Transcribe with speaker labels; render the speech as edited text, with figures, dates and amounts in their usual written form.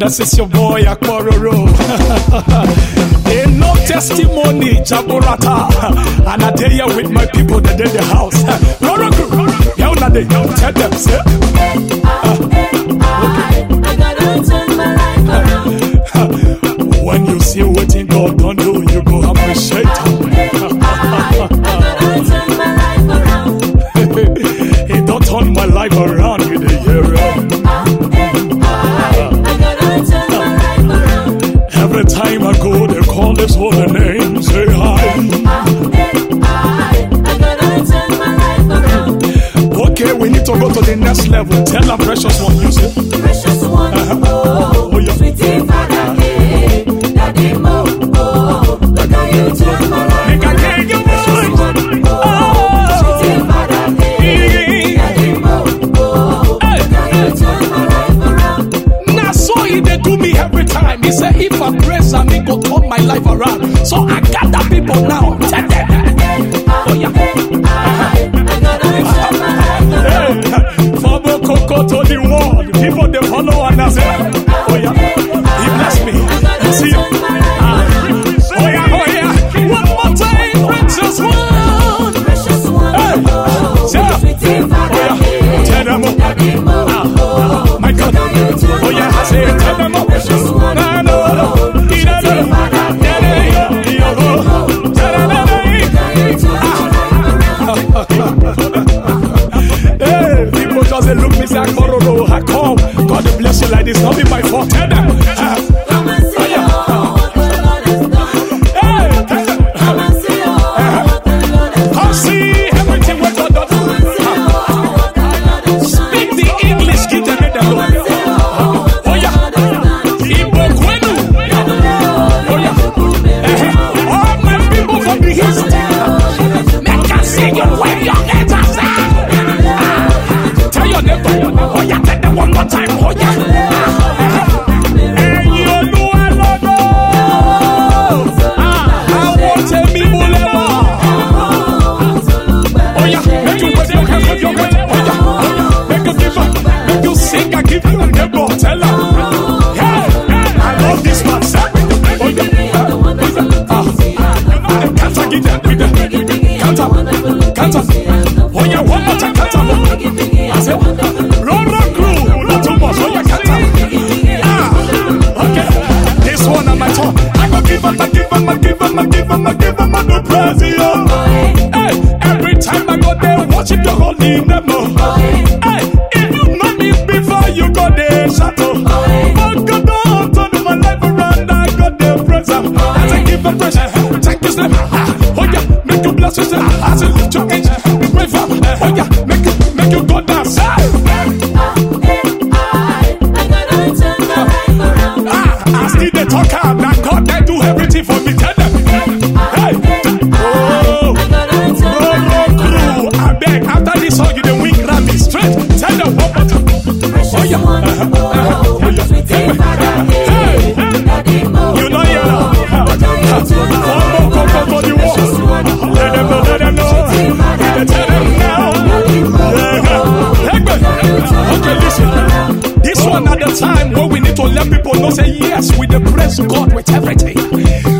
Speaker 1: This is your boy Akwaroro. Ain't no testimony, Jaburata. And I tell you with my people that in the house. Tell them, sir.
Speaker 2: I gotta turn my life around.
Speaker 1: When you see what God don't do, you go appreciate him.
Speaker 2: I gotta turn my life around.
Speaker 1: He don't turn my life around with the year.
Speaker 2: I gotta turn my life around.
Speaker 1: Every time I go, they call this holy name. Say hi.
Speaker 2: I gotta turn my life around.
Speaker 1: Okay, we need to go to the next level. Tell our precious one, you say.
Speaker 2: Precious one, oh,
Speaker 1: yeah.
Speaker 2: sweetie father, hey, daddy mo, oh, look how you turn my life.
Speaker 1: Make I hear your voice. Oh,
Speaker 2: Sweetie father, hey, daddy mo, oh, look how you turn my life around.
Speaker 1: now so he dey do me every time. He say if I praise him, he go turn my life around. So I gather people now. Tell them. Oh yeah.
Speaker 2: I gotta turn my life around.
Speaker 1: Hey, from Coco to the world, people they follow and I say, oh yeah, he bless me. See you. Oh yeah. One more time, precious one.
Speaker 2: Precious one, oh, sweetie father, hey,
Speaker 1: Tell them all.
Speaker 2: daddy mo,
Speaker 1: My God. Oh yeah, I say tell them all.
Speaker 2: precious one,
Speaker 1: No.
Speaker 2: sweetie father,
Speaker 1: Hey, people just they look me say, Akwaroro, I come. God bless you like this. Not be my fault. Tell them.
Speaker 2: come and see what the Lord has done.
Speaker 1: Hey, tell them.
Speaker 2: Come and see what the Lord has done.
Speaker 1: Come see everything what God does.
Speaker 2: Come and see what the Lord has done.
Speaker 1: Speak the English, give them in the Lord. Oh yeah. Igbo Kwenu. Oh yeah. All my people from the east. Make us see you where your heads are set. Tell your neighbor. Oh yeah, tell them one more time. Oh yeah. Tell her. Yeah, I love this man, sir. Oh yeah. Can't get that with the can't. Oh yeah, one more time, can't. I said, roll crew, not too much. Oh yeah, can't. Okay. This one on my tongue. I go give him the praise, yo. Hey, every time I go there, worship the holy name. Hey, if you know me before you go there, shut up. But God don't turn my life around. I got the praise. As I give him praise, thank you, sir. Oh yeah, make you bless yourself. As I lift your hands, pray for. Oh yeah, make you go down, sir. I still the talker. That God they do everything for me. Tell them. Hey, oh, roll crew. I beg after this song, you the wing grab me straight. Tell them one more time. Oh yeah. Hey, you know you know. One more come for the wall. Let them know. Tell them now. Okay, listen. This one at the time where we need to let people know say yes, we the praise God with everything.